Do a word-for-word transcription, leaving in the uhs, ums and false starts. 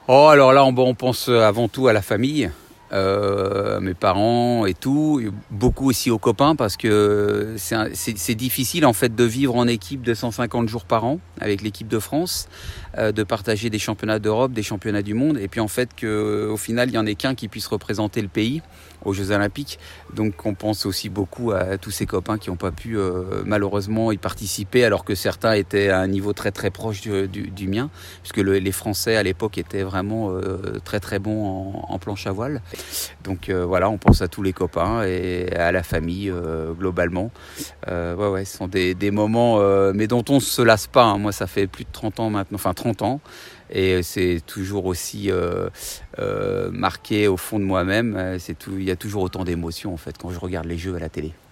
Oh, alors là, on, bon, on pense avant tout à la famille, euh, à mes parents et tout, et beaucoup aussi aux copains parce que c'est, un- c'est, c'est difficile en fait de vivre en équipe de cent cinquante jours par an avec l'équipe de France, euh, de partager des championnats d'Europe, des championnats du monde, et puis en fait qu'au final, il n'y en ait qu'un qui puisse représenter le pays aux Jeux Olympiques. Donc on pense aussi beaucoup à tous ces copains qui n'ont pas pu euh, malheureusement y participer alors que certains étaient à un niveau très très proche du, du, du mien, puisque le, les Français à l'époque étaient vraiment euh, très très bons en, en planche à voile. Donc euh, voilà, on pense à tous les copains et à la famille euh, globalement. Euh, ouais ouais, ce sont des, des moments euh, mais dont on ne se lasse pas, hein. Moi ça fait plus de trente ans maintenant, enfin trente ans. Et c'est toujours aussi euh, euh, marqué au fond de moi-même. C'est tout, il y a toujours autant d'émotions en fait quand je regarde les jeux à la télé.